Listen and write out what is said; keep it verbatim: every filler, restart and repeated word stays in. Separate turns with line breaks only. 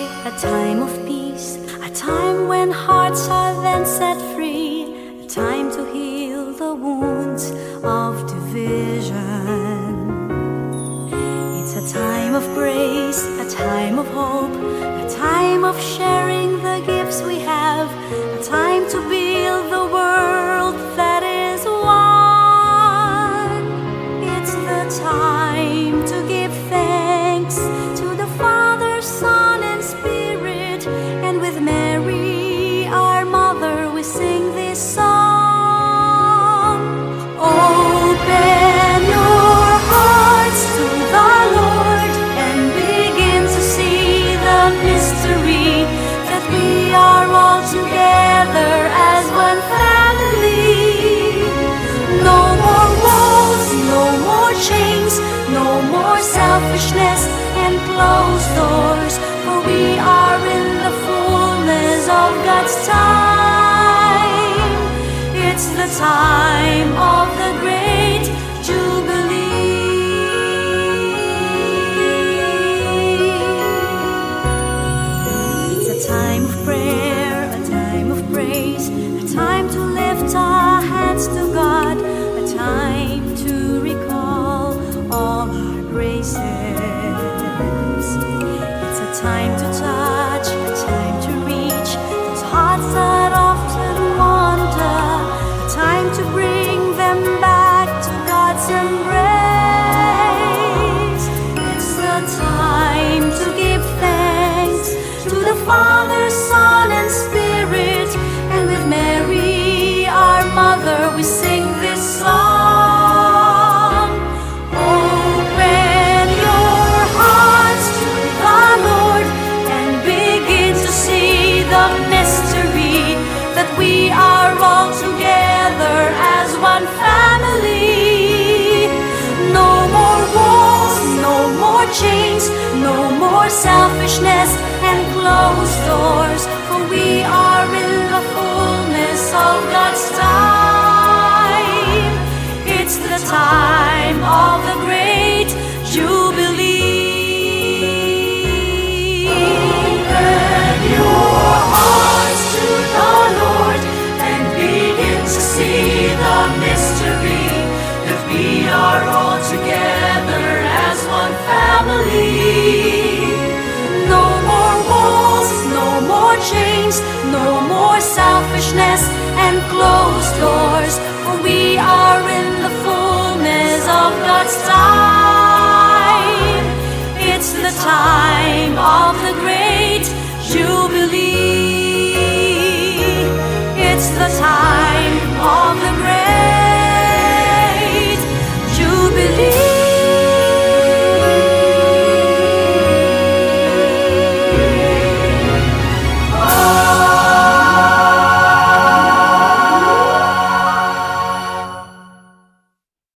a time of peace, a time when hearts are then set free, a time to heal the wounds of division. It's a time of grace, a time of hope, a time of sharing the gifts we have, a time to build the world that is one. It's the time to give thanks to the Father, Son, and Spirit, and with Mary, our mother, we sing this song. Open your hearts to the Lord and begin to see the mystery that we are all together as one family. No more walls, no more chains, no more selfishness and closed doors, for we are in the fullness of God's time. It's the time of the great Jubilee. It's a time of prayer, a time of praise, a time to lift our hands to God, a time to recall all our graces. It's a time to touch, a time to reach those hearts that often wander, a time to bring them back to God's embrace. It's the time to give thanks to the Father, Son, and Spirit, and with Mary, our mother, we sing this song. Open your hearts to the Lord and begin to see the mystery that we are all together as one family. No more walls, no more chains, no more selfishness and closed doors, for we are in the fullness of God's time. It's the time of the great Jubilee. Open your hearts to the Lord and begin to see the mystery that we are all together as one family. No more walls, no more chains, no more selfishness